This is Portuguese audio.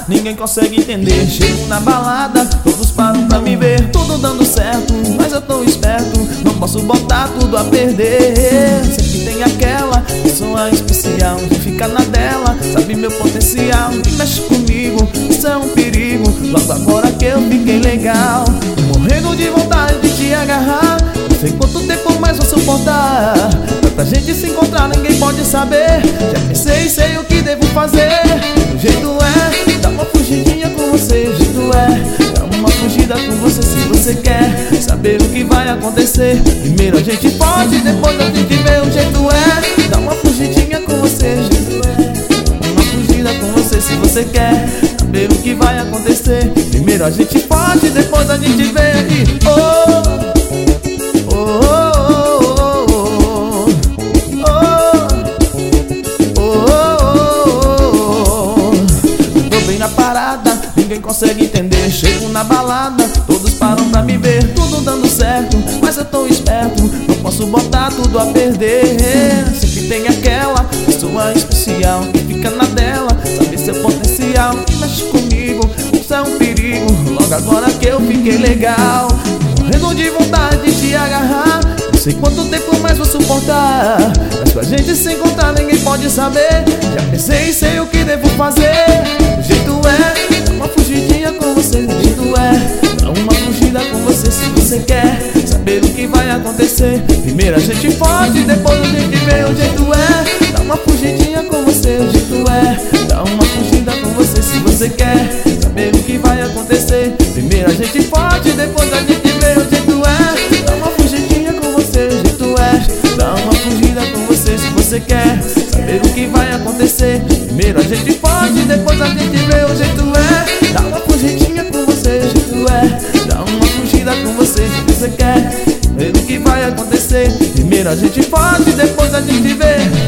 ninguém consegue entender. Chego na balada, todos param pra me ver. Tudo dando certo, mas eu tô esperto, não posso botar tudo a perder. Sempre tem aquela pessoa especial que fica na dela, sabe meu potencial, que mexe comigo, isso é um perigo. Logo agora que eu fiquei legal, morrendo de vontade de te agarrar. Não sei quanto tempo mais vou suportar, tanta gente se encontrar, ninguém pode saber. Já pensei, sei o que devo fazer. O jeito é dar uma fugidinha com você. O jeito é dar uma fugida com você. Se você quer saber o que vai acontecer, primeiro a gente pode, depois a gente vê. O jeito é dar uma fugidinha com você. O jeito é uma fugida com você. Se você quer saber o que vai acontecer, primeiro a gente pode, depois a gente vê. Na parada, ninguém consegue entender. Chego na balada, todos param pra me ver. Tudo dando certo, mas eu tô esperto, não posso botar tudo a perder. Sempre tem aquela pessoa especial que fica na dela, sabe seu potencial, que mexe comigo, isso é um perigo. Logo agora que eu fiquei legal, morrendo de vontade de te agarrar. Não sei quanto tempo mais vou suportar, mas pra gente se encontrar ninguém pode saber. Já pensei, sei o que devo fazer. O jeito é dar uma fugidinha com você. O jeito é dar uma fugida com você. Se você quer saber o que vai acontecer, primeiro a gente pode, depois a gente vê. O jeito é dar uma fugidinha com você. O jeito é dar uma fugida com você. Se você quer saber o que vai acontecer, primeiro a gente pode, depois a gente vê. O jeito é dar uma fugidinha com você. O jeito é dar uma fugida com você. Se você quer saber o que vai acontecer, primeiro a gente pode, depois a gente vê. O jeito é dar uma fugidinha com você. O jeito é dar uma fugida com você. Se você quer saber o que vai acontecer, primeiro a gente pode, depois a gente vê.